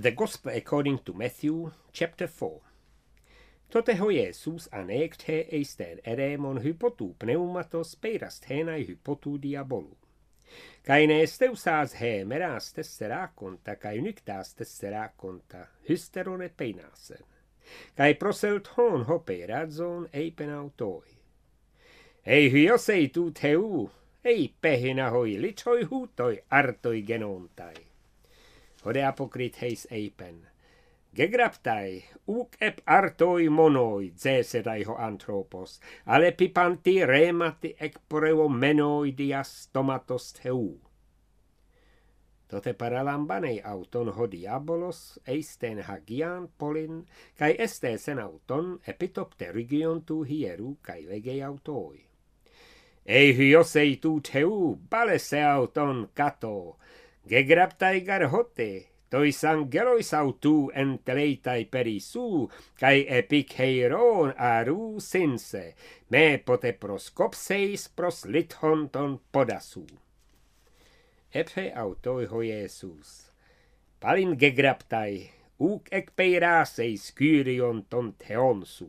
The Gospel according to Matthew, chapter 4. Toteho Jeesus anekte eisten eremon hypotu pneumatos peirasthenai hypotu diabolu. Kai ne steusas he meras tesseraconta, kai nyktas tesseraconta, hysterone peinasen. Kai proselthon hoperazon eipenautoi. Ei hyosei tu teu, ei pehina hoi lichoi hutoi artoi genontai. Hode apokrit heis eipen. Gegraptai, uk ep artoi monoi, zeserai ho anthropos, ale pipanti remati ekporeo menoi dias tomatos theu. Tote paralambanei auton ho diabolos, eisten hagian polin, kai estesen auton epitopterigion tu hieru kai legei autoi. Ei hyosei tu theu, balese auton kato, gegraptai garhote, tois angelois autu enteleitai perisu, kai epikeiron aru sinse, me pote proskopseis pros lithonton podasu. Ephe autoi ho Jeesus. Palin gegraptai, uk ekpeiraseis kyrion ton theonsu.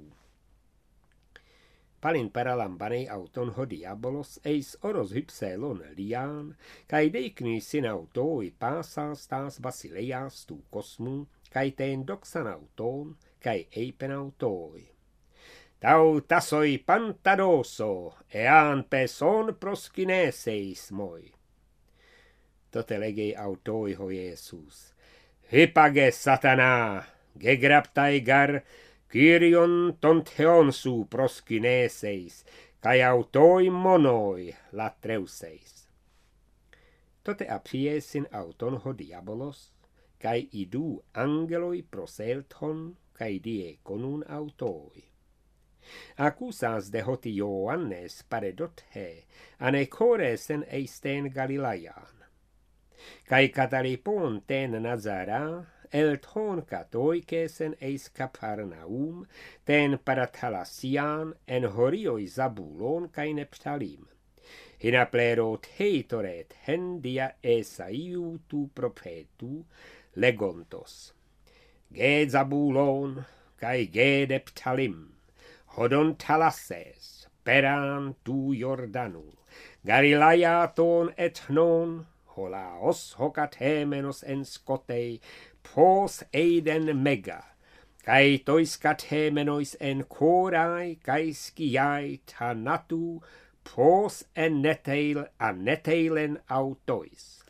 Palin paralambanei auton ho diabolos eis oros hypselon lian, kai deikni sin autoi pasas tas basileias tu kosmu, kai ten doxan auton, kai eipen autoi. Tau tasoi pantadoso, ean peson proskineseis moi. Tote legei autoi ho Jeesus. Hypage satana, gegraptai gar, Kyrion ton theonsu proskineseis, kai autoi monoi latreuseis. Tote apfiesin auton ho diabolos, kai idu angeloi proselthon, kai die conun autoi. Accusas de hoti Ioannes paredot he, ane coresen eisten Galileian. Kai kataripon ten Nazara, elthon katoikesen eis Capernaum, ten parathalasian en horioi Zabulon kai Neptalim. Hinaplerot heitoret hendia Esaiu tu profetu legontos. Ge Zabulon kai ge Neptalim, hodon thalasses, peran tu Jordanu, Galileia ton etnon, holaos hokathemenos en skotei, pos eiden mega, kai tois kathemenois en korai, kai skiai tanatu, pos en neteilen autois.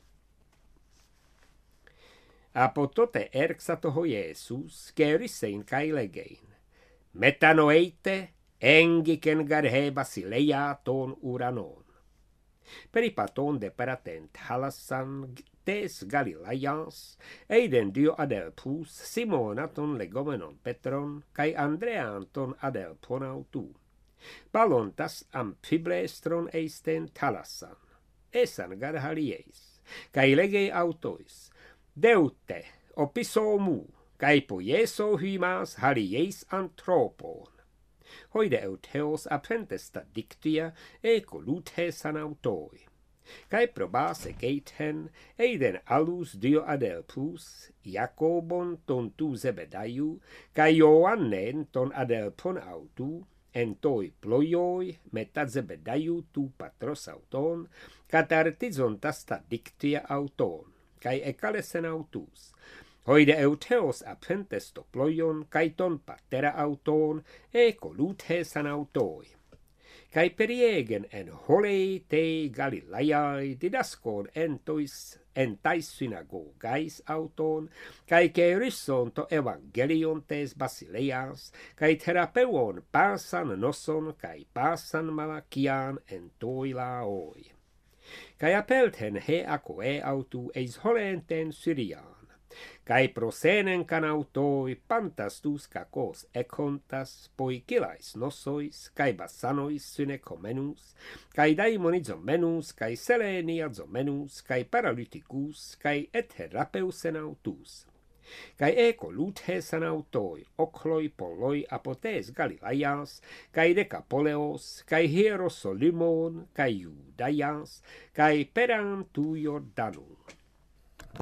Apotote erxato ho Jeesus, kerisein kai legein. Metanoeite, engiken garhe basileia ton uranon. Peripaton de paratent halassan tes Galileias, eiden dio adelpus, Simonaton legomenon Petron, kai Andrean ton adelpon autu. Balontas amphiblestron eisten thalassan, esan garhalieis, kai legei autois, deute, opisomu, kai poieso hymas halieis anthropon. Hoide eutheos apprentesta dictia ecolutes autoi. Kai probase geithen, eiden alus dio adelpus, Jacobon ton tu Zebedaiu, kai Ioannen ton adelpon autu, en toi ploioi meta Zebedaiu tu patros auton, katartizon tasta dictia auton, kai ekalesen autus. Hoide eutheos apprentes ploion, kai ton patera auton, ecolutes autoi. Kai periegen en holei te Galileiai didaskon en tais synagogais auton, kai kerisson to evangelion tes basileias, kai terapeuon pasan noson, kai pasan malakian en toi laoi. Kai apelten he akoe autu eis holenten Syrian. Kai prosenen canautoi pantastus kakos ekontas, poikilais nosois, kai basanois synekomenus, kai daimonizomenus, kai seleniazomenus, kai paralyticus, kai etherapeusen autus. Kai ecolutesen autoi, ochloi polloi apotes Galileias, kai Decapoleos, kai Hierosolymon, kai Judaias, kai peran tu Jordanum.